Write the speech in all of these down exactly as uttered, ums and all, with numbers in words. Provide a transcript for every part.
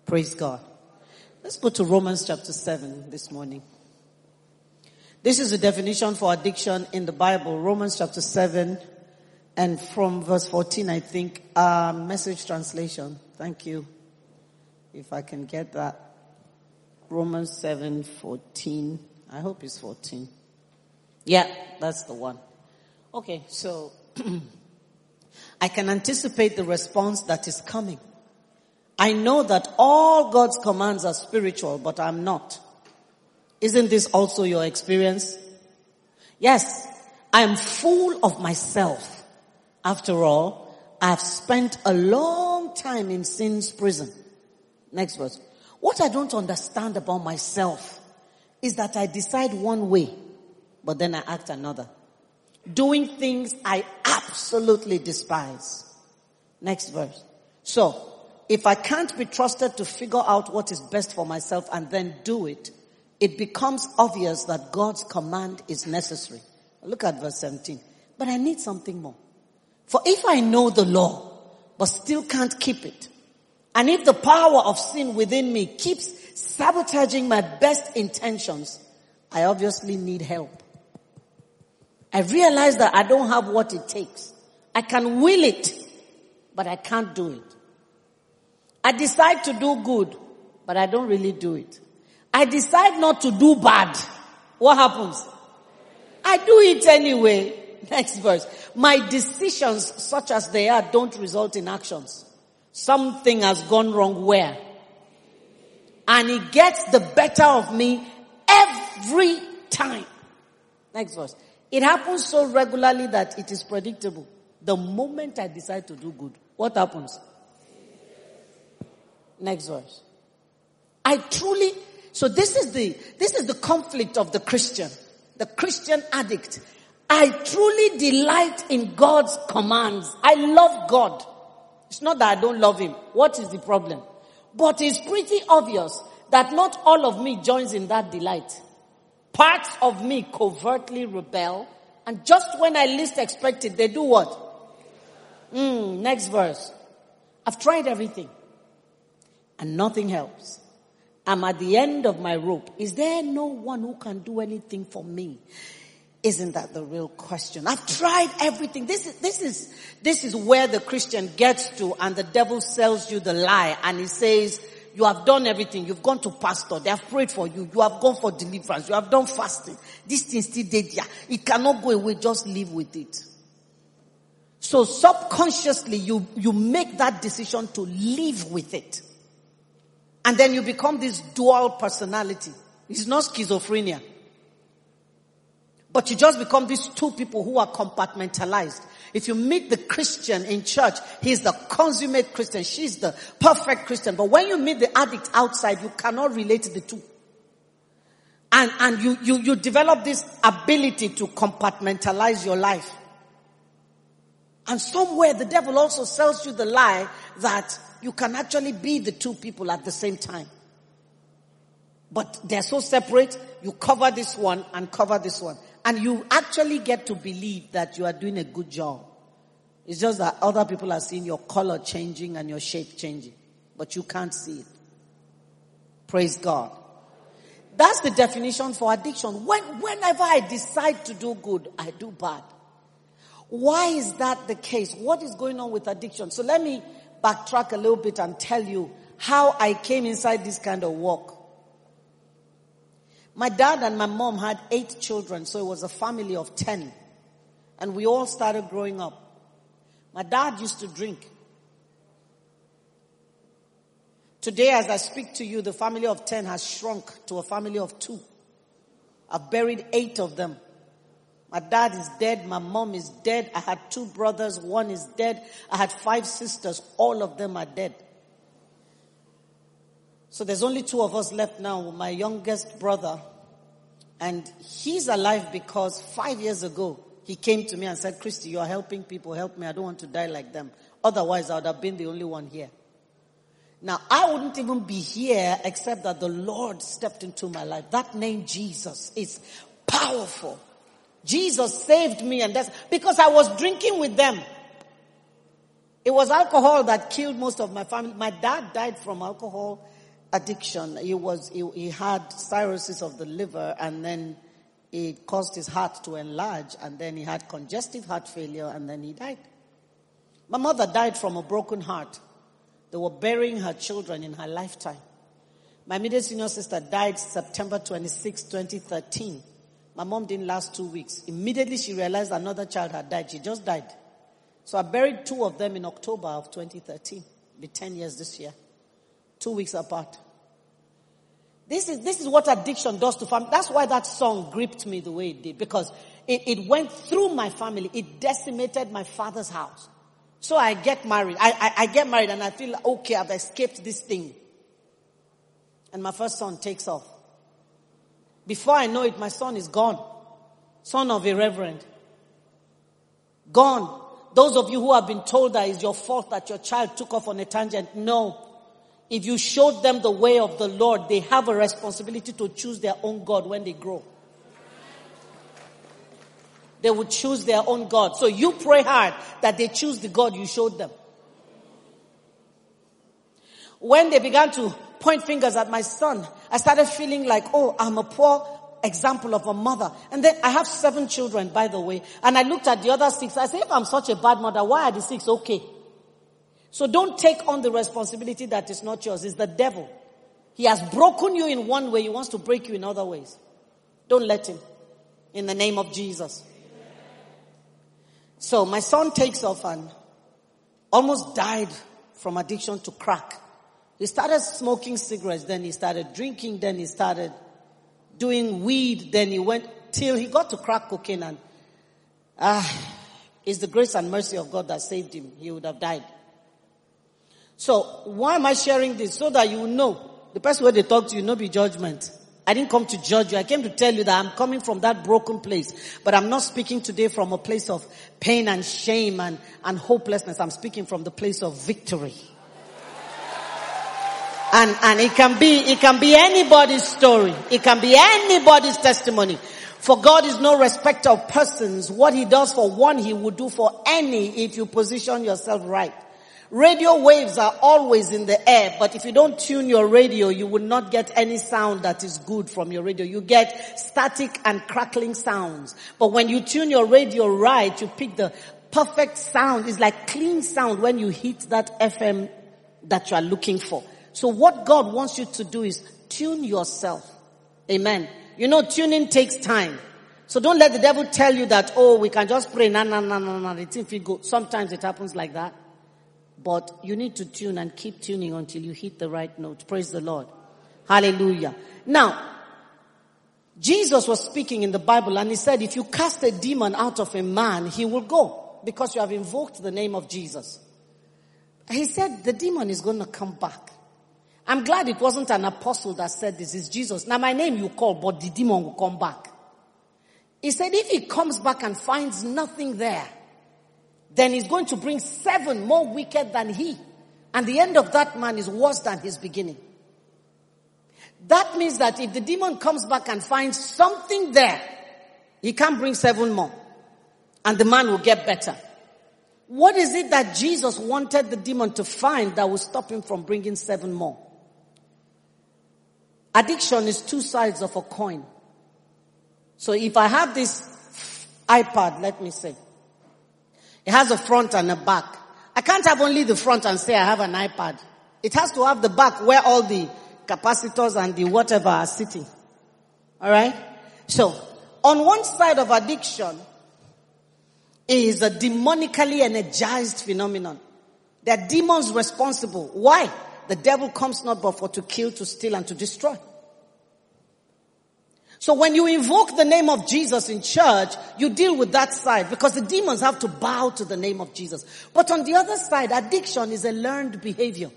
Praise God. Let's go to Romans chapter seven this morning. This is the definition for addiction in the Bible. Romans chapter seven and from verse fourteen, I think, uh, Message translation. Thank you. If I can get that. Romans seven fourteen. I hope it's fourteen. Yeah, that's the one. Okay, so I can anticipate the response that is coming. I know that all God's commands are spiritual, but I'm not. Isn't this also your experience? Yes, I am full of myself. After all, I've spent a long time in sin's prison. Next verse. What I don't understand about myself is that I decide one way, but then I act another. Doing things I absolutely despise. Next verse. So, if I can't be trusted to figure out what is best for myself and then do it, it becomes obvious that God's command is necessary. Look at verse seventeen. But I need something more. For if I know the law, but still can't keep it, and if the power of sin within me keeps sabotaging my best intentions, I obviously need help. I realize that I don't have what it takes. I can will it, but I can't do it. I decide to do good, but I don't really do it. I decide not to do bad. What happens? I do it anyway. Next verse. My decisions, such as they are, don't result in actions. Something has gone wrong where? And it gets the better of me every time. Next verse. It happens so regularly that it is predictable. The moment I decide to do good, what happens? Next verse. I truly, so this is the, this is the conflict of the Christian, the Christian addict. I truly delight in God's commands. I love God. It's not that I don't love Him. What is the problem? But it's pretty obvious that not all of me joins in that delight. Parts of me covertly rebel, and just when I least expect it, they do what? Mm, next verse. I've tried everything, and nothing helps. I'm at the end of my rope. Is there no one who can do anything for me? Isn't that the real question? I've tried everything. This is, this is, this is where the Christian gets to, and the devil sells you the lie, and he says, you have done everything. You've gone to pastor. They have prayed for you. You have gone for deliverance. You have done fasting. This thing still dead there. It cannot go away. Just live with it. So subconsciously, you, you make that decision to live with it. And then you become this dual personality. It's not schizophrenia. But you just become these two people who are compartmentalized. If you meet the Christian in church, he's the consummate Christian. She's the perfect Christian. But when you meet the addict outside, you cannot relate the two. And, and you, you, you develop this ability to compartmentalize your life. And somewhere the devil also sells you the lie that you can actually be the two people at the same time. But they're so separate, you cover this one and cover this one. And you actually get to believe that you are doing a good job. It's just that other people are seeing your color changing and your shape changing. But you can't see it. Praise God. That's the definition for addiction. When, whenever I decide to do good, I do bad. Why is that the case? What is going on with addiction? So let me backtrack a little bit and tell you how I came inside this kind of walk. My dad and my mom had eight children, so it was a family of ten. And we all started growing up. My dad used to drink. Today, as I speak to you, the family of ten has shrunk to a family of two. I've buried eight of them. My dad is dead. My mom is dead. I had two brothers. One is dead. I had five sisters. All of them are dead. So there's only two of us left now. My youngest brother. And he's alive because five years ago, he came to me and said, Christy, you are helping people. Help me. I don't want to die like them. Otherwise, I would have been the only one here. Now, I wouldn't even be here except that the Lord stepped into my life. That name, Jesus, is powerful. Jesus saved me, and that's because I was drinking with them. It was alcohol that killed most of my family. My dad died from alcohol addiction. He was, he, he had cirrhosis of the liver, and then it caused his heart to enlarge, and then he had congestive heart failure, and then he died. My mother died from a broken heart. They were burying her children in her lifetime. My immediate senior sister died September twenty-sixth, twenty thirteen. My mom didn't last two weeks. Immediately she realized another child had died. She just died. So I buried two of them in October of twenty thirteen. It'll be ten years this year. Two weeks apart. This is, this is what addiction does to family. That's why that song gripped me the way it did. Because it, it went through my family. It decimated my father's house. So I get married. I, I, I get married and I feel, okay, I've escaped this thing. And my first son takes off. Before I know it, my son is gone. Son of a reverend. Gone. Those of you who have been told that it's your fault that your child took off on a tangent, no. If you showed them the way of the Lord, they have a responsibility to choose their own God when they grow. They would choose their own God. So you pray hard that they choose the God you showed them. When they began to point fingers at my son, I started feeling like, oh, I'm a poor example of a mother. And then I have seven children, by the way. And I looked at the other six. I said, if I'm such a bad mother, why are the six okay? So don't take on the responsibility that is not yours. It's the devil. He has broken you in one way. He wants to break you in other ways. Don't let him. In the name of Jesus. So my son takes off and almost died from addiction to crack. He started smoking cigarettes, then he started drinking, then he started doing weed, then he went till he got to crack cocaine, and ah, it's the grace and mercy of God that saved him. He would have died. So why am I sharing this? So that you know the person where they talk to you, no be judgment. I didn't come to judge you. I came to tell you that I'm coming from that broken place. But I'm not speaking today from a place of pain and shame and, and hopelessness. I'm speaking from the place of victory. And, and it can be, it can be anybody's story. It can be anybody's testimony. For God is no respecter of persons. What he does for one, he will do for any if you position yourself right. Radio waves are always in the air, but if you don't tune your radio, you will not get any sound that is good from your radio. You get static and crackling sounds. But when you tune your radio right, you pick the perfect sound. It's like clean sound when you hit that F M that you are looking for. So what God wants you to do is tune yourself. Amen. You know, tuning takes time. So don't let the devil tell you that, oh, we can just pray. No, no, no, no, no. It's if you go. Sometimes it happens like that. But you need to tune and keep tuning until you hit the right note. Praise the Lord. Hallelujah. Now, Jesus was speaking in the Bible and he said, if you cast a demon out of a man, he will go because you have invoked the name of Jesus. He said the demon is going to come back. I'm glad it wasn't an apostle that said this. It's Jesus. Now my name you call, but the demon will come back. He said if he comes back and finds nothing there, then he's going to bring seven more wicked than he. And the end of that man is worse than his beginning. That means that if the demon comes back and finds something there, he can bring seven more. And the man will get better. What is it that Jesus wanted the demon to find that will stop him from bringing seven more? Addiction is two sides of a coin. So if I have this iPad, let me say, it has a front and a back. I can't have only the front and say I have an iPad. It has to have the back where all the capacitors and the whatever are sitting. Alright? So, on one side of addiction is a demonically energized phenomenon. There are demons responsible. Why? The devil comes not but for to kill, to steal, and to destroy. So when you invoke the name of Jesus in church, you deal with that side because the demons have to bow to the name of Jesus. But on the other side, addiction is a learned behavior.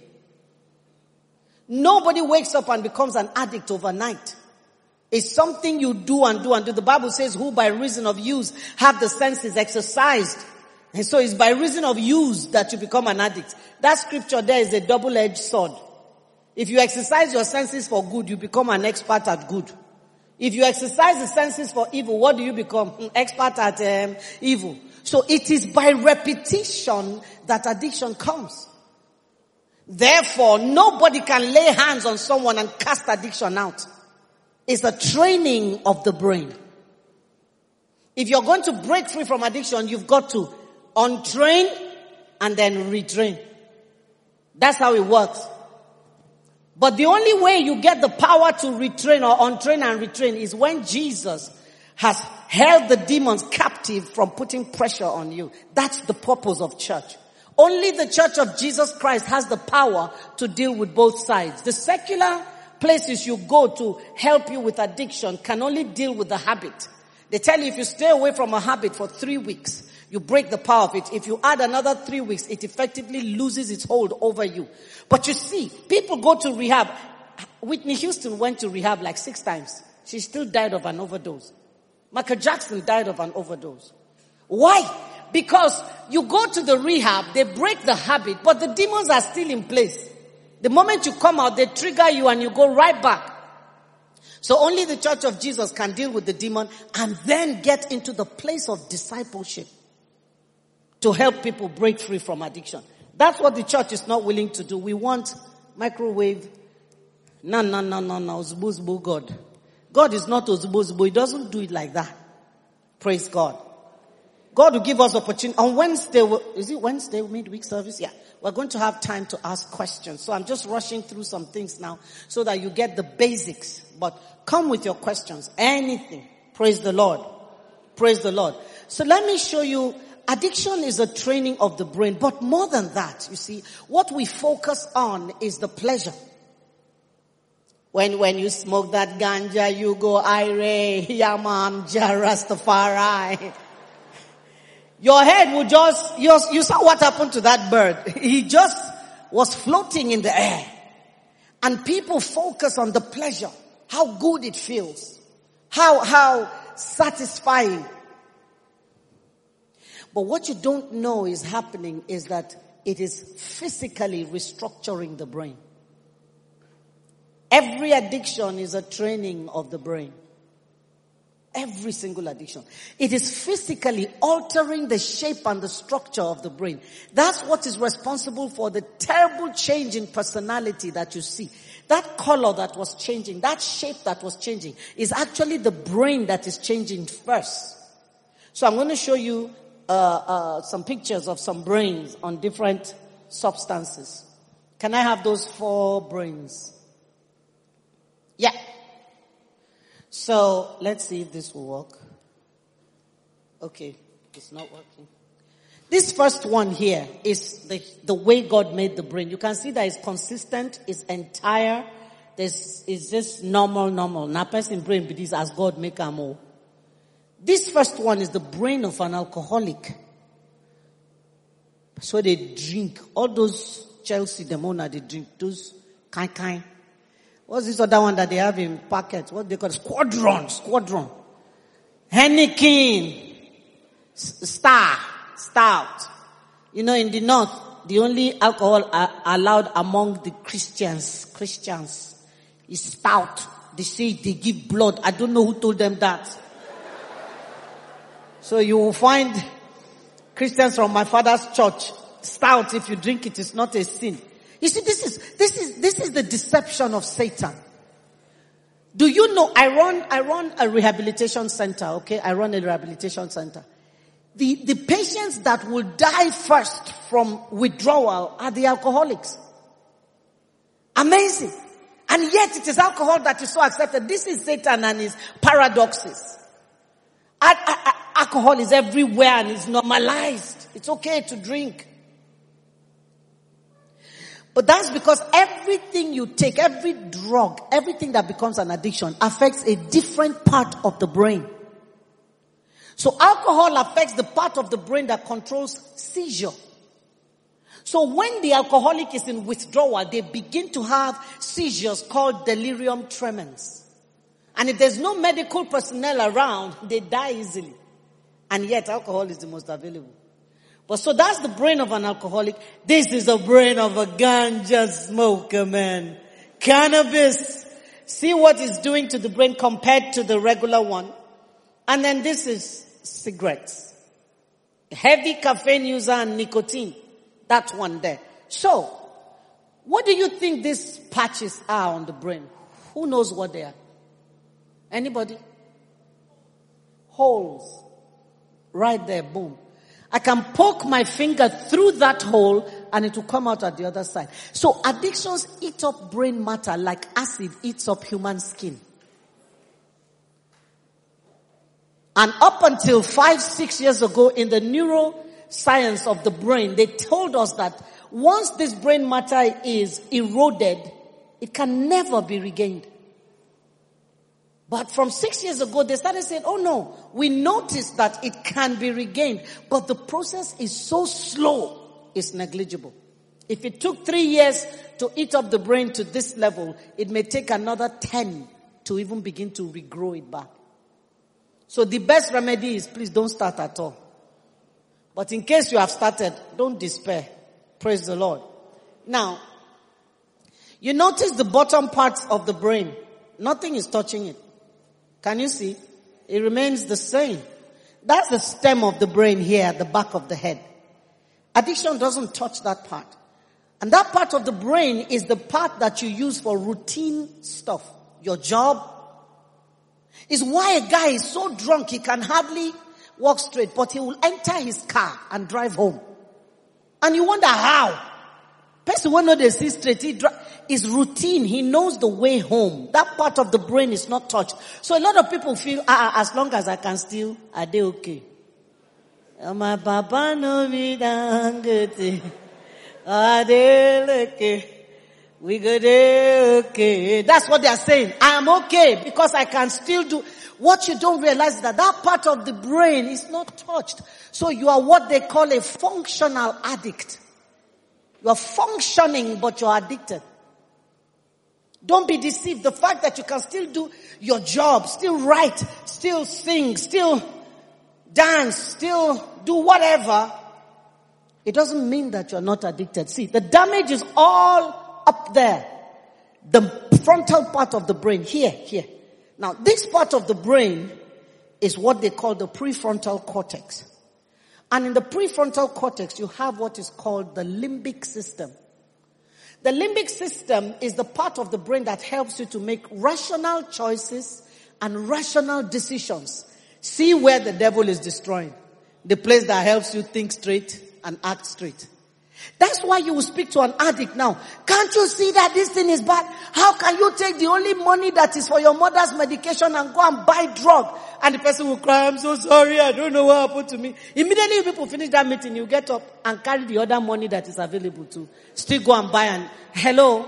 Nobody wakes up and becomes an addict overnight. It's something you do and do and do. The Bible says who by reason of use have the senses exercised. And so it's by reason of use that you become an addict. That scripture there is a double-edged sword. If you exercise your senses for good, you become an expert at good. If you exercise the senses for evil, what do you become? An expert at um, evil. So it is by repetition that addiction comes. Therefore, nobody can lay hands on someone and cast addiction out. It's a training of the brain. If you're going to break free from addiction, you've got to untrain and then retrain. That's how it works. But the only way you get the power to retrain or untrain and retrain is when Jesus has held the demons captive from putting pressure on you. That's the purpose of church. Only the church of Jesus Christ has the power to deal with both sides. The secular places you go to help you with addiction can only deal with the habit. They tell you if you stay away from a habit for three weeks, you break the power of it. If you add another three weeks, it effectively loses its hold over you. But you see, people go to rehab. Whitney Houston went to rehab like six times. She still died of an overdose. Michael Jackson died of an overdose. Why? Because you go to the rehab, they break the habit, but the demons are still in place. The moment you come out, they trigger you and you go right back. So only the church of Jesus can deal with the demon and then get into the place of discipleship to help people break free from addiction. That's what the church is not willing to do. We want microwave. No, no, no, no, no. Ozubuzbu God. God is not Ozubuzbu. He doesn't do it like that. Praise God. God will give us opportunity. On Wednesday, is it Wednesday midweek service? Yeah. We're going to have time to ask questions. So I'm just rushing through some things now so that you get the basics. But come with your questions. Anything. Praise the Lord. Praise the Lord. So let me show you. Addiction is a training of the brain. But more than that, you see, what we focus on is the pleasure. When, when you smoke that ganja, you go, Ire, Yaman, Rastafari. Your head would just, you, you saw what happened to that bird. He just was floating in the air. And people focus on the pleasure. How good it feels. How, how satisfying. But what you don't know is happening is that it is physically restructuring the brain. Every addiction is a training of the brain. Every single addiction. It is physically altering the shape and the structure of the brain. That's what is responsible for the terrible change in personality that you see. That color that was changing, that shape that was changing, is actually the brain that is changing first. So I'm going to show you uh, uh, some pictures of some brains on different substances. Can I have those four brains? Yeah. So let's see if this will work. Okay, it's not working. This first one here is the, the way God made the brain. You can see that it's consistent, it's entire. This is just normal, normal. Now person brain, but this as God make them all. This first one is the brain of an alcoholic. So they drink. All those Chelsea, the Mona, they drink. Those kind kind. What's this other one that they have in packets? What they call it? Squadron, Squadron. Heineken. Star, Stout. You know, in the north, the only alcohol are allowed among the Christians, Christians, is Stout. They say they give blood. I don't know who told them that. So you will find Christians from my father's church, Stout, if you drink it, is not a sin. You see, this is, this is, this is the deception of Satan. Do you know, I run, I run a rehabilitation center, okay? I run a rehabilitation center. The, the patients that will die first from withdrawal are the alcoholics. Amazing. And yet it is alcohol that is so accepted. This is Satan and his paradoxes. Al- al- alcohol is everywhere and is normalized. It's okay to drink. But that's because everything you take, every drug, everything that becomes an addiction affects a different part of the brain. So alcohol affects the part of the brain that controls seizure. So when the alcoholic is in withdrawal, they begin to have seizures called delirium tremens. And if there's no medical personnel around, they die easily. And yet alcohol is the most available. But so that's the brain of an alcoholic. This is the brain of a ganja smoker, man. Cannabis. See what it's doing to the brain compared to the regular one. And then this is cigarettes. Heavy caffeine user and nicotine. That one there. So, what do you think these patches are on the brain? Who knows what they are? Anybody? Holes. Right there, boom. I can poke my finger through that hole and it will come out at the other side. So addictions eat up brain matter like acid eats up human skin. And up until five, six years ago in the neuroscience of the brain, they told us that once this brain matter is eroded, it can never be regained. But from six years ago, they started saying, oh no, we noticed that it can be regained, but the process is so slow, it's negligible. If it took three years to eat up the brain to this level, it may take another ten to even begin to regrow it back. So the best remedy is please don't start at all. But in case you have started, don't despair. Praise the Lord. Now, you notice the bottom part of the brain. Nothing is touching it. Can you see? It remains the same. That's the stem of the brain here at the back of the head. Addiction doesn't touch that part. And that part of the brain is the part that you use for routine stuff. Your job. Is why a guy is so drunk he can hardly walk straight, but he will enter his car and drive home. And you wonder how. Person will know they see straight. He dri- is routine. He knows the way home. That part of the brain is not touched. So a lot of people feel, ah, as long as I can still, are they okay? My papa no me dangete. Are they okay? We go there, okay. That's what they are saying. I am okay because I can still do. What you don't realize is that that part of the brain is not touched. So you are what they call a functional addict. You are functioning, but you are addicted. Don't be deceived. The fact that you can still do your job, still write, still sing, still dance, still do whatever, it doesn't mean that you're not addicted. See, the damage is all up there. The frontal part of the brain, here, here. Now, this part of the brain is what they call the prefrontal cortex. And in the prefrontal cortex, you have what is called the limbic system. The limbic system is the part of the brain that helps you to make rational choices and rational decisions. See where the devil is destroying. The place that helps you think straight and act straight. That's why you will speak to an addict now. Can't you see that this thing is bad? How can you take the only money that is for your mother's medication and go and buy drug? And the person will cry, I'm so sorry, I don't know what happened to me. Immediately if people finish that meeting, you get up and carry the other money that is available to still go and buy and, hello?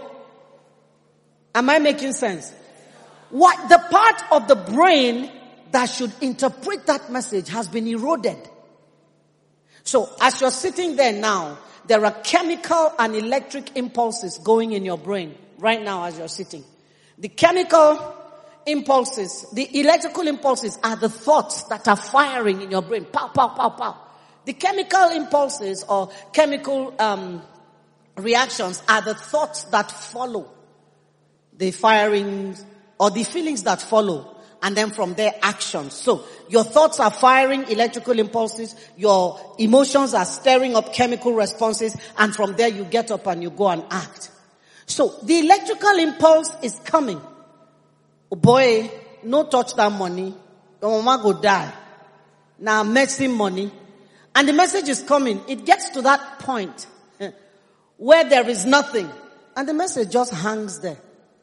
Am I making sense? What, the part of the brain that should interpret that message has been eroded. So as you're sitting there now, there are chemical and electric impulses going in your brain right now as you're sitting. The chemical impulses, the electrical impulses are the thoughts that are firing in your brain. Pow, pow, pow, pow. The chemical impulses or chemical um, reactions are the thoughts that follow the firings or the feelings that follow. And then from there, actions. So, your thoughts are firing electrical impulses, your emotions are stirring up chemical responses, and from there you get up and you go and act. So, the electrical impulse is coming. Oh boy, no touch that money. Your mama go die. Now, medicine money. And the message is coming. It gets to that point where there is nothing. And the message just hangs there.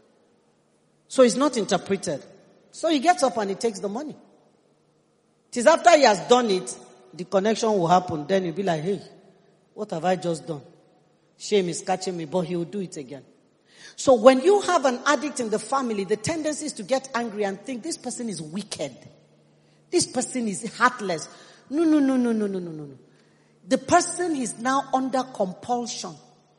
So, it's not interpreted. So he gets up and he takes the money. It is after he has done it, the connection will happen. Then he'll be like, hey, what have I just done? Shame is catching me, but he will do it again. So when you have an addict in the family, the tendency is to get angry and think this person is wicked. This person is heartless. No, no, no, no, no, no, no, no. The person is now under compulsion.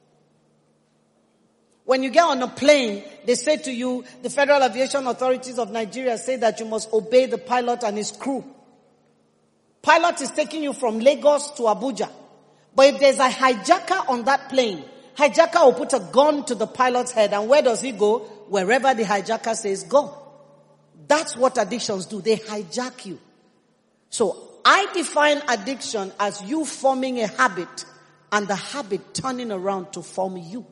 When you get on a plane, they say to you, the Federal Aviation Authorities of Nigeria say that you must obey the pilot and his crew. Pilot is taking you from Lagos to Abuja. But if there's a hijacker on that plane, hijacker will put a gun to the pilot's head, and where does he go? Wherever the hijacker says go. That's what addictions do. They hijack you. So I define addiction as you forming a habit and the habit turning around to form you.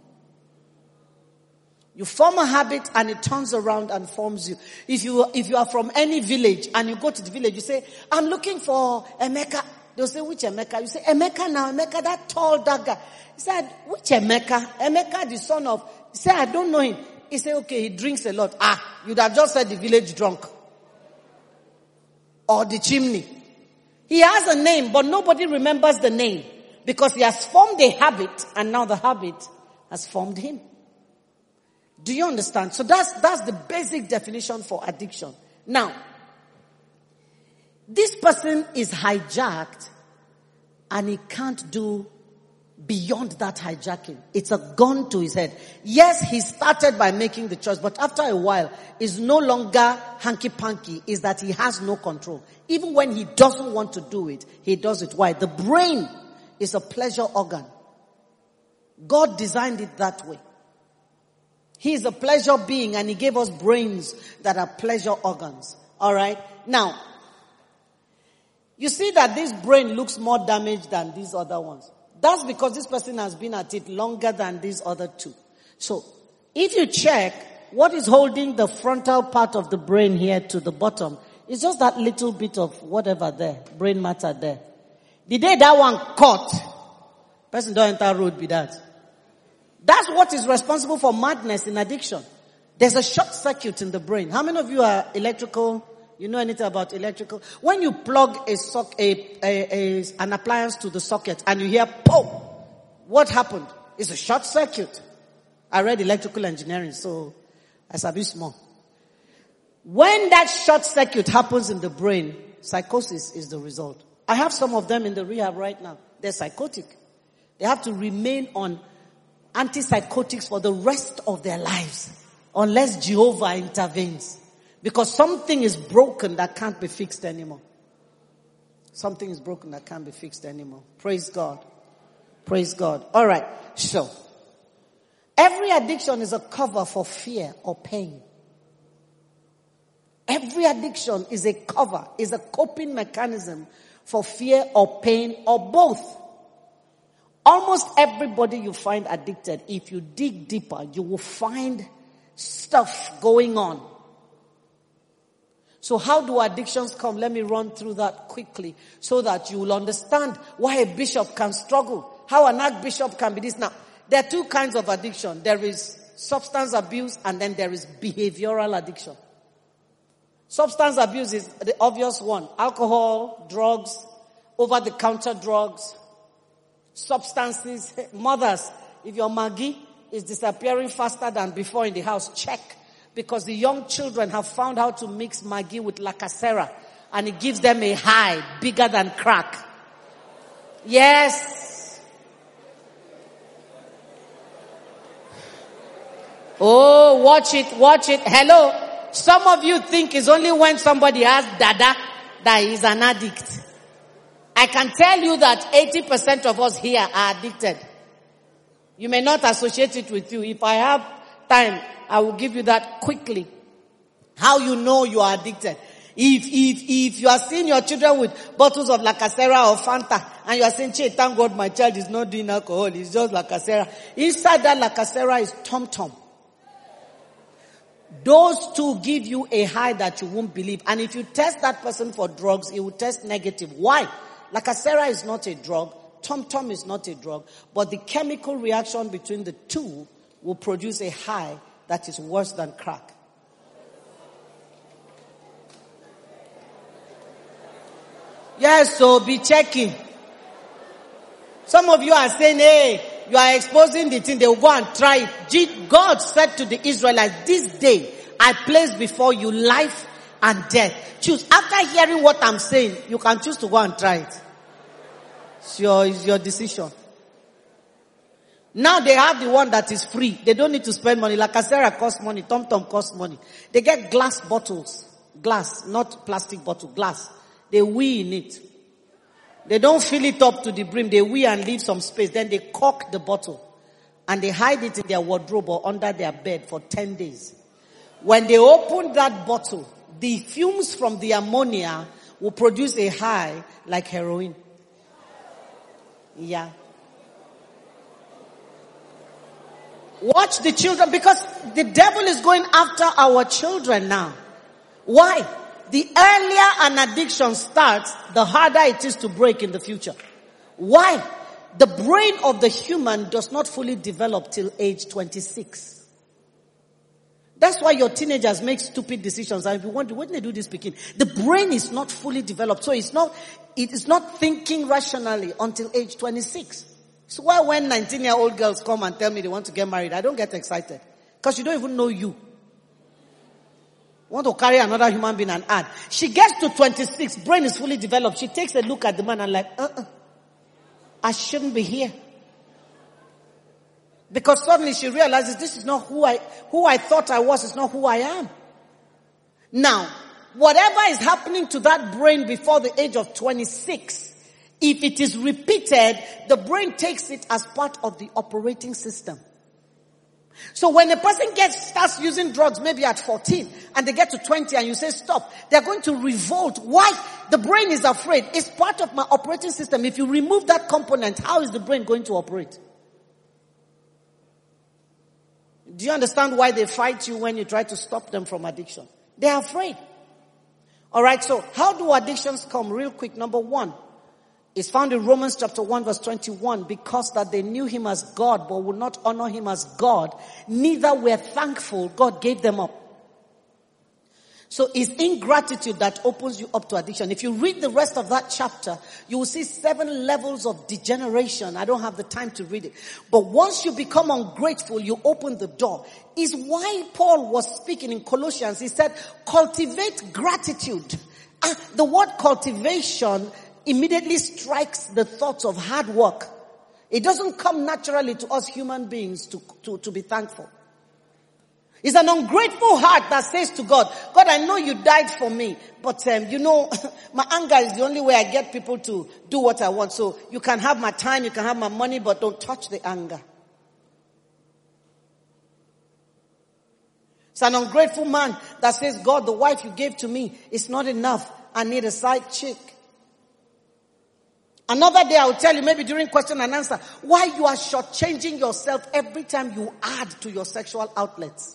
You form a habit and it turns around and forms you. If you, if you are from any village and you go to the village, you say, I'm looking for Emeka. They'll say, which Emeka? You say, Emeka now, Emeka, that tall, dark guy. He said, which Emeka? Emeka, the son of, he said, I don't know him. He said, okay, he drinks a lot. Ah, you'd have just said the village drunk. Or the chimney. He has a name, but nobody remembers the name. Because he has formed a habit, and now the habit has formed him. Do you understand? So that's, that's the basic definition for addiction. Now, this person is hijacked, and he can't do beyond that hijacking. It's a gun to his head. Yes, he started by making the choice, but after a while, it's no longer hanky-panky, is that he has no control. Even when he doesn't want to do it, he does it. Why? The brain is a pleasure organ. God designed it that way. He is a pleasure being, and he gave us brains that are pleasure organs. Alright? Now, you see that this brain looks more damaged than these other ones. That's because this person has been at it longer than these other two. So, if you check what is holding the frontal part of the brain here to the bottom, it's just that little bit of whatever there, brain matter there. The day that one caught, person don't enter road be that. That's what is responsible for madness in addiction. There's a short circuit in the brain. How many of you are electrical? You know anything about electrical? When you plug a sock, a, a, a, an appliance to the socket and you hear pop, what happened? It's a short circuit. I read electrical engineering, so I sabi small. When that short circuit happens in the brain, psychosis is the result. I have some of them in the rehab right now. They're psychotic. They have to remain on antipsychotics for the rest of their lives unless Jehovah intervenes. Because something is broken that can't be fixed anymore. Something is broken that can't be fixed anymore. Praise God. Praise God. All right. So, every addiction is a cover for fear or pain. Every addiction is a cover, is a coping mechanism for fear or pain or both. Almost everybody you find addicted, if you dig deeper, you will find stuff going on. So how do addictions come? Let me run through that quickly so that you will understand why a bishop can struggle. How an archbishop can be this. Now, there are two kinds of addiction. There is substance abuse and then there is behavioral addiction. Substance abuse is the obvious one. Alcohol, drugs, over-the-counter drugs, substances. Mothers, if your Maggie is disappearing faster than before in the house, check. Because the young children have found how to mix Maggi with Lacasera. And it gives them a high bigger than crack. Yes. Oh, watch it, watch it. Hello. Some of you think it's only when somebody has dada that he's an addict. I can tell you that eighty percent of us here are addicted. You may not associate it with you. If I have time, I will give you that quickly. How you know you are addicted. If, if, if you are seeing your children with bottles of Lacasera or Fanta, and you are saying, "Che, thank God my child is not doing alcohol, it's just Lacasera." Inside that Lacasera is Tom Tom. Those two give you a high that you won't believe. And if you test that person for drugs, it will test negative. Why? Lacasera is not a drug. Tom Tom is not a drug. But the chemical reaction between the two will produce a high that is worse than crack. Yes, so be checking. Some of you are saying, hey, you are exposing the thing, they will go and try it. God said to the Israelites, this day I place before you life and death. Choose. After hearing what I'm saying, you can choose to go and try it. It's your, it's your decision. Now they have the one that is free. They don't need to spend money. Lacasera costs money. Tom Tom costs money. They get glass bottles. Glass, not plastic bottle, glass. They wee in it. They don't fill it up to the brim. They wee and leave some space. Then they cork the bottle. And they hide it in their wardrobe or under their bed for ten days. When they open that bottle, the fumes from the ammonia will produce a high like heroin. Yeah. Watch the children, because the devil is going after our children now. Why? The earlier an addiction starts, the harder it is to break in the future. Why? The brain of the human does not fully develop till age twenty-six. That's why your teenagers make stupid decisions. And if you wonder, when they do this speaking, the brain is not fully developed. So it's not, it is not thinking rationally until age twenty-six. So why when nineteen year old girls come and tell me they want to get married, I don't get excited. Because you don't even know you. Want to carry another human being and add. She gets to twenty-six, brain is fully developed. She takes a look at the man and like, uh-uh, I shouldn't be here. Because suddenly she realizes this is not who I, who I thought I was, it's not who I am. Now, whatever is happening to that brain before the age of twenty-six, if it is repeated, the brain takes it as part of the operating system. So when a person gets, starts using drugs maybe at fourteen and they get to twenty and you say stop, they're going to revolt. Why? The brain is afraid. It's part of my operating system. If you remove that component, how is the brain going to operate? Do you understand why they fight you when you try to stop them from addiction? They're afraid. Alright, so how do addictions come? Real quick, number one. It's found in Romans chapter one verse twenty-one. Because that they knew him as God but would not honor him as God, neither were thankful, God gave them up. So it's ingratitude that opens you up to addiction. If you read the rest of that chapter, you will see seven levels of degeneration. I don't have the time to read it. But once you become ungrateful, you open the door. Is why Paul was speaking in Colossians. He said, cultivate gratitude. Ah, the word cultivation immediately strikes the thoughts of hard work. It doesn't come naturally to us human beings to, to, to be thankful. It's an ungrateful heart that says to God, God, I know you died for me, but um, you know, my anger is the only way I get people to do what I want. So you can have my time, you can have my money, but don't touch the anger. It's an ungrateful man that says, God, the wife you gave to me is not enough. I need a side chick. Another day I will tell you, maybe during question and answer, why you are shortchanging yourself every time you add to your sexual outlets.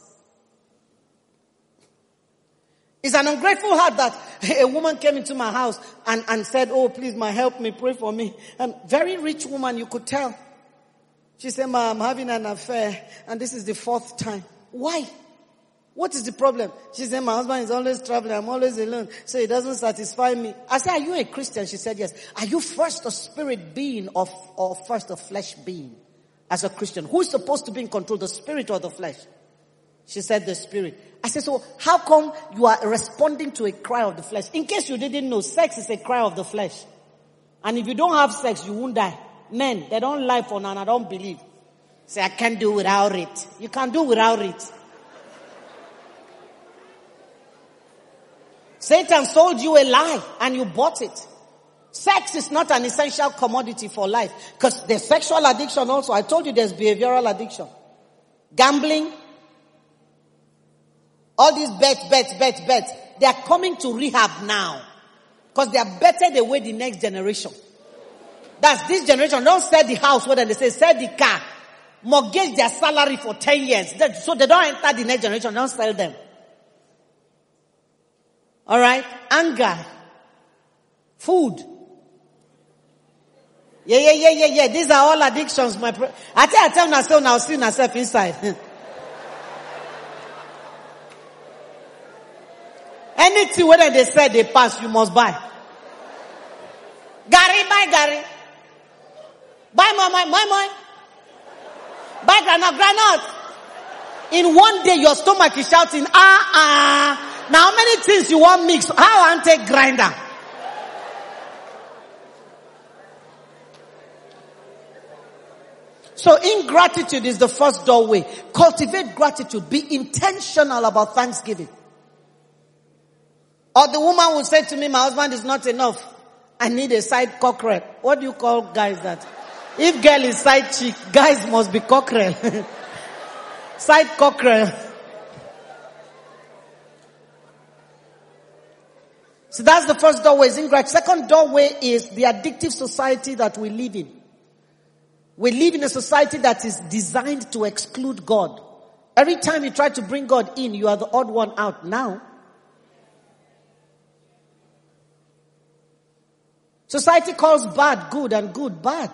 It's an ungrateful heart that a woman came into my house and, and said, oh, please, ma, help me, pray for me. And very rich woman, you could tell. She said, ma, I'm having an affair and this is the fourth time. Why? What is the problem? She said, my husband is always traveling. I'm always alone. So it doesn't satisfy me. I said, are you a Christian? She said, yes. Are you first a spirit being or, or first a flesh being? As a Christian, who is supposed to be in control, the spirit or the flesh? She said, the spirit. I said, so how come you are responding to a cry of the flesh? In case you didn't know, sex is a cry of the flesh. And if you don't have sex, you won't die. Men, they don't lie for none. I don't believe. Say, I can't do without it. You can't do without it. Satan sold you a lie and you bought it. Sex is not an essential commodity for life. Because there's sexual addiction also. I told you there's behavioral addiction. Gambling. All these bets, bets, bets, bets. They are coming to rehab now. Because they are betted away the next generation. That's this generation. Don't sell the house. What they say? Sell the car. Mortgage their salary for ten years. So they don't enter the next generation. Don't sell them. Alright? Anger. Food. Yeah, yeah, yeah, yeah, yeah. These are all addictions, my pro- I tell, I tell myself now, see myself inside. Anything whether they said they pass, you must buy. Gary, buy Gary. Buy my, my, my, my. Buy granite, granite. In one day, your stomach is shouting, ah, ah. Now how many things you want mix? How I take grinder? So ingratitude is the first doorway. Cultivate gratitude. Be intentional about thanksgiving. Or the woman will say to me, my husband is not enough. I need a side cockerel. What do you call guys that? If girl is side chick, guys must be cockerel. Side cockerel. So that's the first doorway, is ingratitude. Second doorway is the addictive society that we live in. We live in a society that is designed to exclude God. Every time you try to bring God in, you are the odd one out now. Society calls bad good and good bad.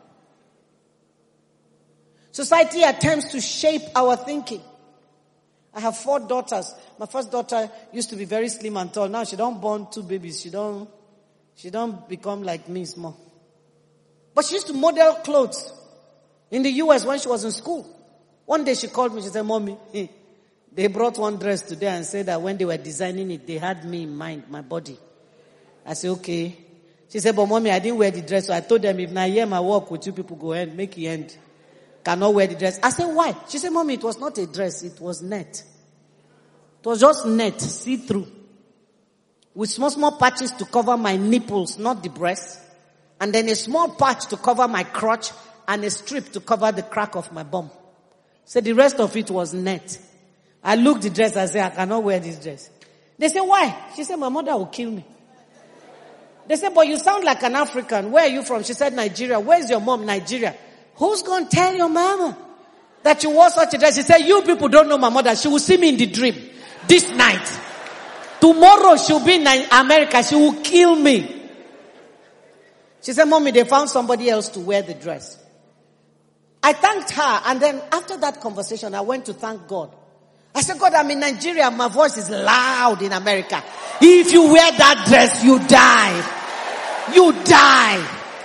Society attempts to shape our thinking. I have four daughters. My first daughter used to be very slim and tall. Now she don't born two babies. She don't, she don't become like me small. But she used to model clothes in the U S when she was in school. One day she called me. She said, "Mommy, they brought one dress today and said that when they were designing it, they had me in mind, my body." I said, "Okay." She said, "But Mommy, I didn't wear the dress." So I told them, if now hear my work with you people go end, make it end. Cannot wear the dress. I said, "Why?" She said, "Mommy, it was not a dress. It was net. It was just net, see-through. With small, small patches to cover my nipples, not the breast. And then a small patch to cover my crotch and a strip to cover the crack of my bum." So the rest of it was net. I looked the dress, I said, "I cannot wear this dress." They said, "Why?" She said, "My mother will kill me." They said, "But you sound like an African. Where are you from?" She said, "Nigeria." "Where's your mom?" "Nigeria." "Who's going to tell your mama that you wore such a dress?" She said, "You people don't know my mother. She will see me in the dream this night. Tomorrow she'll be in America. She will kill me." She said, "Mommy, they found somebody else to wear the dress." I thanked her, and then after that conversation, I went to thank God. I said, "God, I'm in Nigeria. My voice is loud in America. If you wear that dress, you die. You die."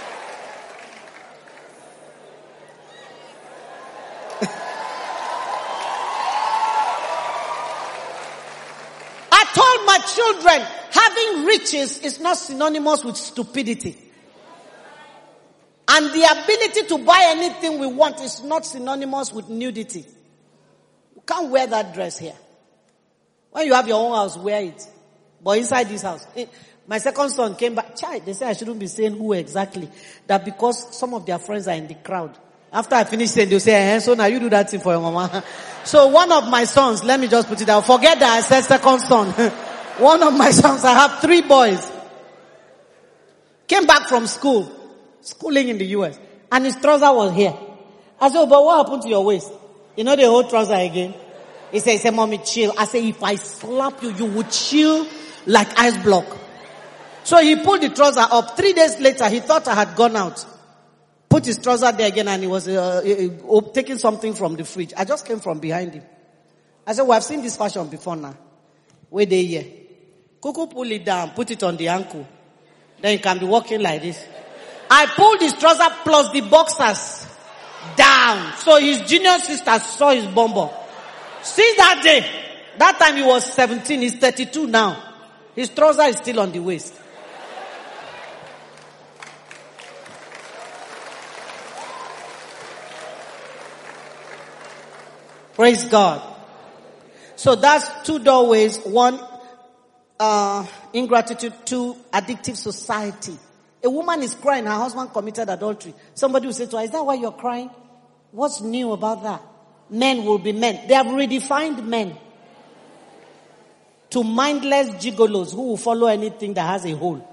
I told my children, having riches is not synonymous with stupidity. And the ability to buy anything we want is not synonymous with nudity. You can't wear that dress here. When you have your own house, wear it. But inside this house, it, my second son came back. Child, they said I shouldn't be saying who exactly. That because some of their friends are in the crowd. After I finish saying, they'll say, "Eh, so now you do that thing for your mama." So one of my sons, let me just put it out. Forget that I said second son. One of my sons, I have three boys, came back from school, schooling in the U S, and his trouser was here. I said, "Oh, but what happened to your waist?" You know the whole trouser again? He said, he said, "Mommy, chill." I said, "If I slap you, you would chill like ice block." So he pulled the trouser up. Three days later, he thought I had gone out. Put his trouser there again, and he was uh, uh, taking something from the fridge. I just came from behind him. I said, "Well, I've seen this fashion before now. Wait they here. Cuckoo, pull it down, put it on the ankle. Then you can be walking like this." I pulled his trouser plus the boxers down. So his junior sister saw his bum bum. Since that day, that time he was seventeen, he's thirty-two now. His trouser is still on the waist. Praise God. So that's two doorways. One, uh, ingratitude. Two, addictive society. A woman is crying, her husband committed adultery. Somebody will say to her, "Is that why you're crying? What's new about that?" Men will be men. They have redefined men to mindless gigolos who will follow anything that has a hole.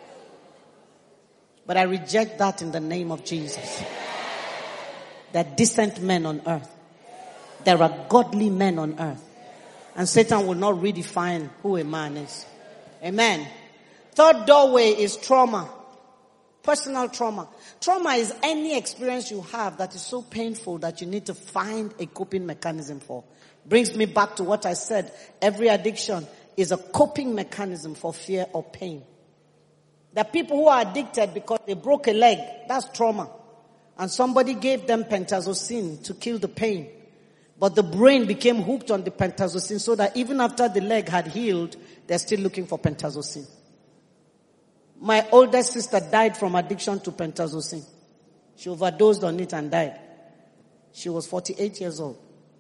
But I reject that in the name of Jesus. There are decent men on earth. There are godly men on earth. And Satan will not redefine who a man is. Amen. Third doorway is trauma. Personal trauma. Trauma is any experience you have that is so painful that you need to find a coping mechanism for. Brings me back to what I said. Every addiction is a coping mechanism for fear or pain. There are people who are addicted because they broke a leg. That's trauma. And somebody gave them pentazocine to kill the pain. But the brain became hooked on the pentazocine so that even after the leg had healed, they're still looking for pentazocine. My oldest sister died from addiction to pentazocine. She overdosed on it and died. She was forty-eight years old.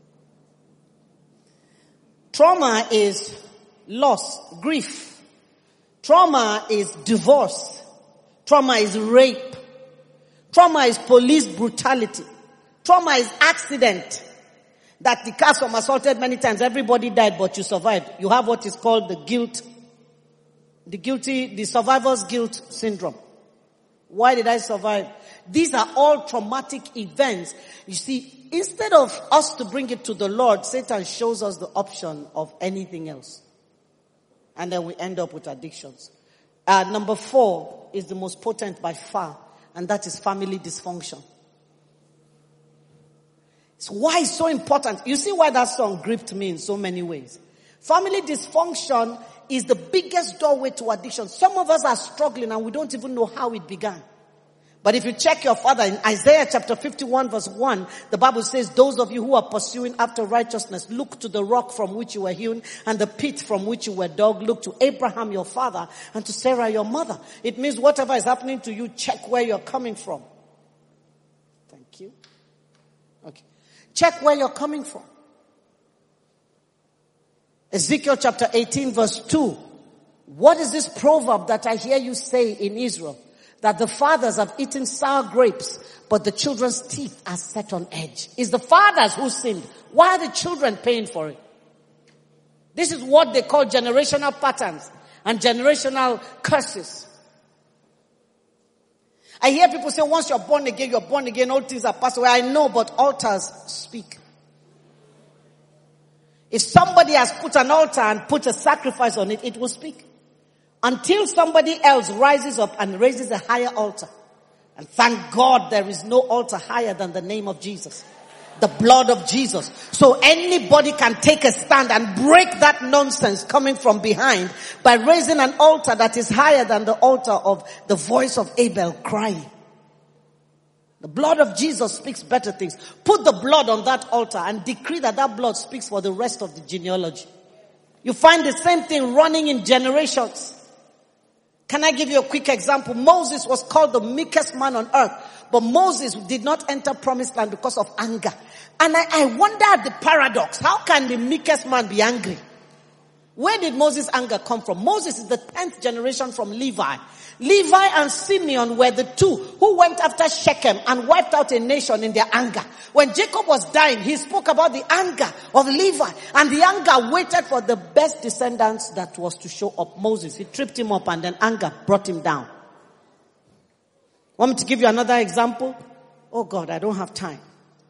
Trauma is loss, grief. Trauma is divorce. Trauma is rape. Trauma is police brutality. Trauma is accident. That the car was assaulted many times. Everybody died, but you survived. You have what is called the guilt The guilty, the survivor's guilt syndrome. Why did I survive? These are all traumatic events. You see, instead of us to bring it to the Lord, Satan shows us the option of anything else. And then we end up with addictions. Uh, number four is the most potent by far, and that is family dysfunction. So why it's so important? You see why that song gripped me in so many ways. Family dysfunction is the biggest doorway to addiction. Some of us are struggling and we don't even know how it began. But if you check your father in Isaiah chapter fifty-one verse one, the Bible says, those of you who are pursuing after righteousness, look to the rock from which you were hewn and the pit from which you were dug. Look to Abraham your father and to Sarah your mother. It means whatever is happening to you, check where you're coming from. Thank you. Okay. Check where you're coming from. Ezekiel chapter eighteen verse two. What is this proverb that I hear you say in Israel? That the fathers have eaten sour grapes, but the children's teeth are set on edge. It's the fathers who sinned. Why are the children paying for it? This is what they call generational patterns and generational curses. I hear people say, once you're born again, you're born again, all things are passed away. I know, but altars speak. If somebody has put an altar and put a sacrifice on it, it will speak. Until somebody else rises up and raises a higher altar. And thank God there is no altar higher than the name of Jesus. The blood of Jesus. So anybody can take a stand and break that nonsense coming from behind by raising an altar that is higher than the altar of the voice of Abel crying. The blood of Jesus speaks better things. Put the blood on that altar and decree that that blood speaks for the rest of the genealogy. You find the same thing running in generations. Can I give you a quick example? Moses was called the meekest man on earth, but Moses did not enter promised land because of anger. And I, I wonder at the paradox. How can the meekest man be angry? Where did Moses' anger come from? Moses is the tenth generation from Levi. Levi and Simeon were the two who went after Shechem and wiped out a nation in their anger. When Jacob was dying, he spoke about the anger of Levi, and the anger waited for the best descendants that was to show up. Moses, he tripped him up and then anger brought him down. Want me to give you another example? Oh God, I don't have time.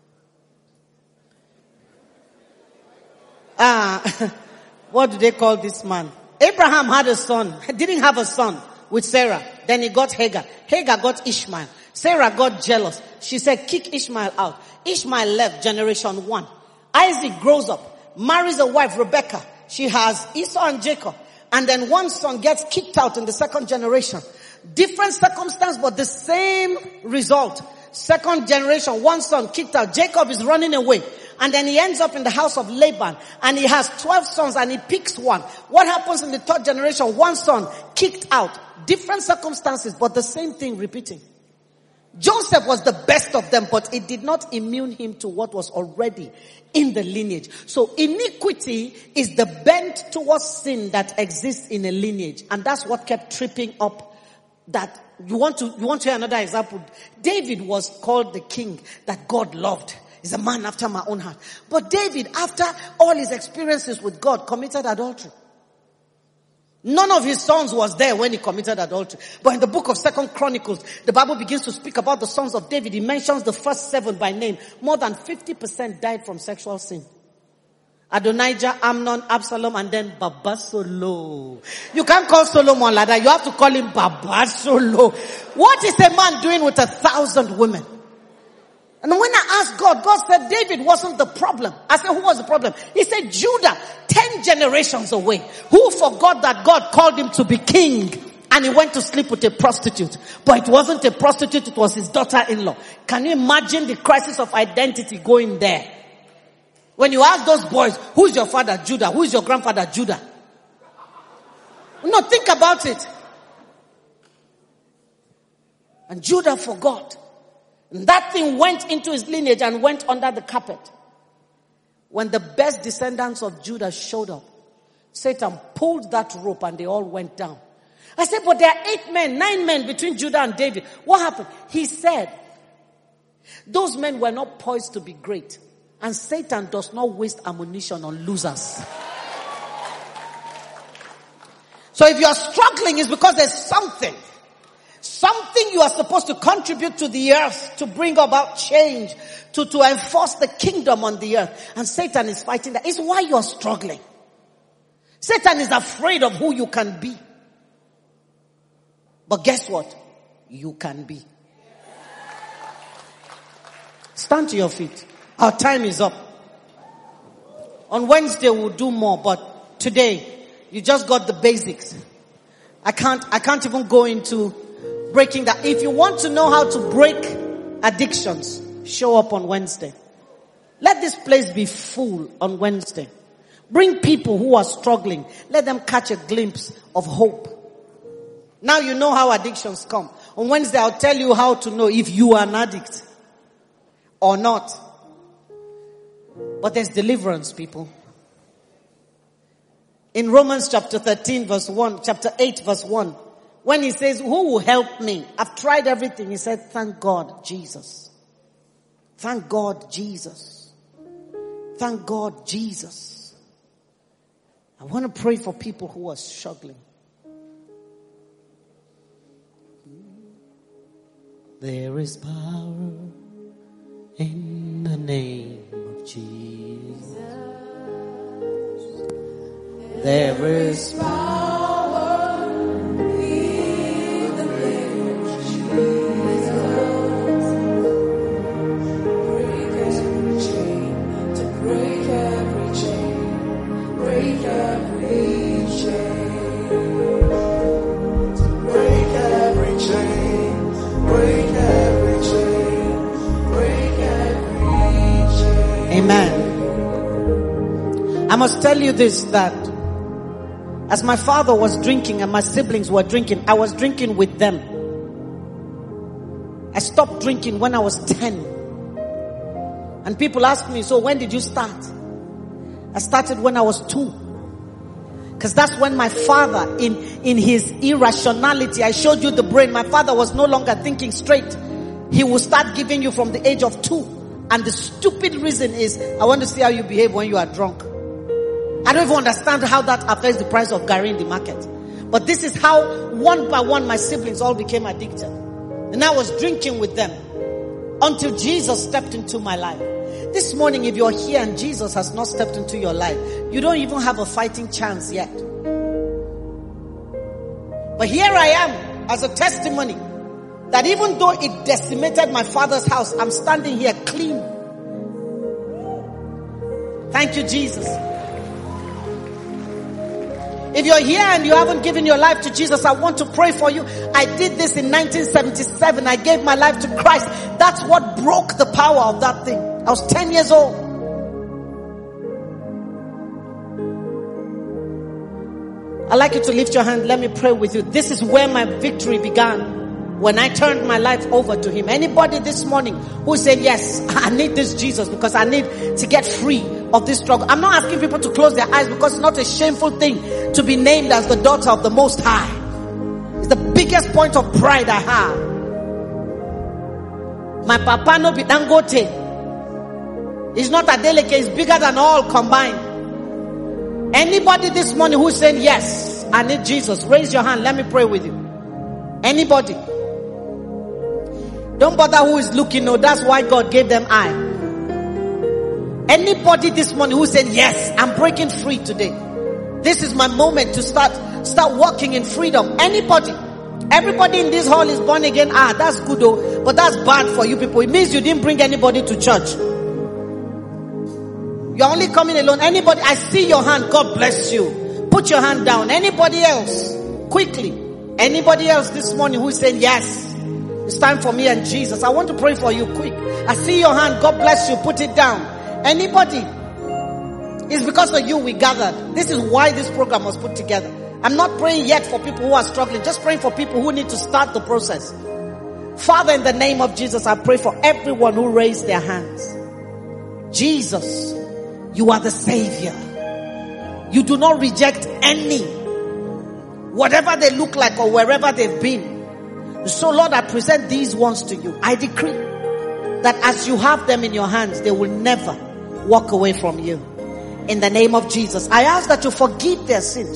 Ah, what do they call this man? Abraham had a son. He didn't have a son with Sarah. Then he got Hagar. Hagar got Ishmael. Sarah got jealous. She said, kick Ishmael out. Ishmael left, generation one. Isaac grows up, marries a wife, Rebecca. She has Esau and Jacob. And then one son gets kicked out in the second generation. Different circumstance, but the same result. Second generation, one son kicked out. Jacob is running away. And then he ends up in the house of Laban. And he has twelve sons and he picks one. What happens in the third generation? One son kicked out. Different circumstances, but the same thing repeating. Joseph was the best of them, but it did not immune him to what was already in the lineage. So iniquity is the bent towards sin that exists in a lineage. And that's what kept tripping up that. You want to, you want to hear another example? David was called the king that God loved. He's a man after my own heart. But David, after all his experiences with God, committed adultery. None of his sons was there when he committed adultery. But in the book of Second Chronicles, the Bible begins to speak about the sons of David. He mentions the first seven by name. More than fifty percent died from sexual sin. Adonijah, Amnon, Absalom, and then Baba Solo. You can't call Solomon like that. You have to call him Baba Solo. What is a man doing with a thousand women? And when I asked God, God said David wasn't the problem. I said, who was the problem? He said Judah, ten generations away, who forgot that God called him to be king. And he went to sleep with a prostitute. But it wasn't a prostitute, it was his daughter-in-law. Can you imagine the crisis of identity going there? When you ask those boys, who's your father? Judah. Who's your grandfather? Judah. No, think about it. And Judah forgot. And that thing went into his lineage and went under the carpet. When the best descendants of Judah showed up, Satan pulled that rope and they all went down. I said, but there are eight men, nine men between Judah and David. What happened? He said, those men were not poised to be great. And Satan does not waste ammunition on losers. So if you are struggling, it's because there's something. Something you are supposed to contribute to the earth to bring about change, to, to enforce the kingdom on the earth. And Satan is fighting that. It's why you are struggling. Satan is afraid of who you can be. But guess what? You can be. Stand to your feet. Our time is up. On Wednesday we'll do more, but today you just got the basics. I can't, I can't even go into breaking that. If you want to know how to break addictions, show up on Wednesday. Let this place be full on Wednesday. Bring people who are struggling. Let them catch a glimpse of hope. Now you know how addictions come. On Wednesday I'll tell you how to know if you are an addict or not. But there's deliverance, people. In Romans chapter thirteen verse one, chapter eight verse one, when he says, who will help me? I've tried everything. He said, thank God, Jesus. Thank God, Jesus. Thank God, Jesus. I want to pray for people who are struggling. There is power in the name of Jesus. There is power in the name of Jesus. Break every chain, to break every chain, break every chain, to break every chain, break every chain, break every chain. Amen. I must tell you this, that as my father was drinking and my siblings were drinking, I was drinking with them. I stopped drinking when I was ten. And people ask me, so when did you start? I started when I was two. Because that's when my father, in, in his irrationality, I showed you the brain, my father was no longer thinking straight. He will start giving you from the age of two. And the stupid reason is, I want to see how you behave when you are drunk. I don't even understand how that affects the price of Gary in the market. But this is how one by one my siblings all became addicted. And I was drinking with them until Jesus stepped into my life. This morning, if you're here and Jesus has not stepped into your life, you don't even have a fighting chance yet. But here I am as a testimony that even though it decimated my father's house, I'm standing here clean. Thank you, Jesus. If you're here and you haven't given your life to Jesus, I want to pray for you. I did this in nineteen seventy-seven. I gave my life to Christ. That's what broke the power of that thing. I was ten years old. I'd like you to lift your hand. Let me pray with you. This is where my victory began, when I turned my life over to Him. Anybody this morning who said, yes, I need this Jesus because I need to get free of this struggle. I'm not asking people to close their eyes, because it's not a shameful thing to be named as the daughter of the Most High. It's the biggest point of pride I have. My papa no be Dangote. He's not Adeleke. He's bigger than all combined. Anybody this morning who's saying, yes, I need Jesus, raise your hand. Let me pray with you. Anybody? Don't bother who is looking. No, that's why God gave them eye. Anybody this morning who said, yes, I'm breaking free today. This is my moment to start, start walking in freedom. Anybody? Everybody in this hall is born again. Ah, that's good though. But that's bad for you people. It means you didn't bring anybody to church. You're only coming alone. Anybody? I see your hand. God bless you. Put your hand down. Anybody else? Quickly. Anybody else this morning who is saying, yes, it's time for me and Jesus. I want to pray for you quick. I see your hand. God bless you. Put it down. Anybody? It's because of you we gathered. This is why this program was put together. I'm not praying yet for people who are struggling. Just praying for people who need to start the process. Father, in the name of Jesus, I pray for everyone who raised their hands. Jesus, you are the Savior. You do not reject any, whatever they look like or wherever they've been. So Lord, I present these ones to you. I decree that as you have them in your hands, they will never walk away from you. In the name of Jesus, I ask that you forgive their sins.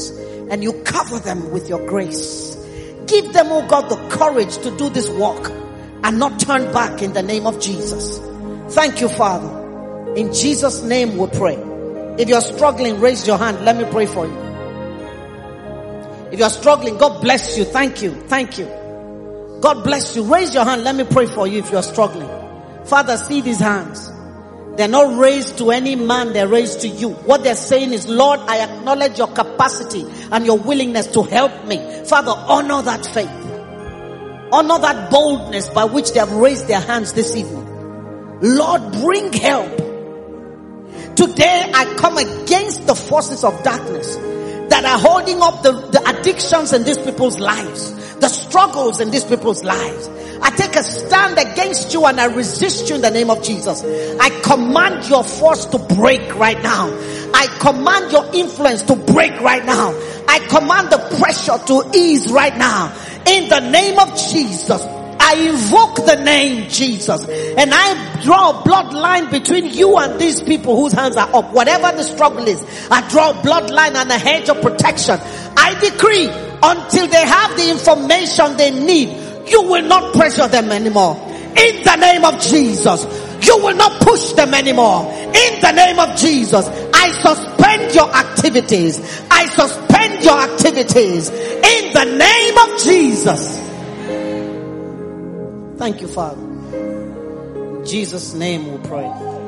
and you cover them with your grace. Give them, oh God, the courage to do this work and not turn back in the name of Jesus. Thank you, Father. In Jesus' name we pray. If you're struggling, raise your hand. Let me pray for you. If you're struggling, God bless you. Thank you. Thank you. God bless you. Raise your hand. Let me pray for you if you're struggling. Father, see these hands. They're not raised to any man, they're raised to you. What they're saying is, Lord, I acknowledge your capacity and your willingness to help me. Father, honor that faith. Honor that boldness by which they have raised their hands this evening. Lord, bring help. Today I come against the forces of darkness that are holding up the, the addictions in these people's lives, the struggles in these people's lives. I take a stand against you and I resist you in the name of Jesus. I command your force to break right now. I command your influence to break right now. I command the pressure to ease right now. In the name of Jesus, I invoke the name Jesus and I draw a bloodline between you and these people whose hands are up. Whatever the struggle is, I draw a bloodline and a hedge of protection. I decree until they have the information they need, you will not pressure them anymore. In the name of Jesus, you will not push them anymore. In the name of Jesus, I suspend your activities. I suspend your activities. In the name of Jesus. Thank you, Father. In Jesus' name we pray.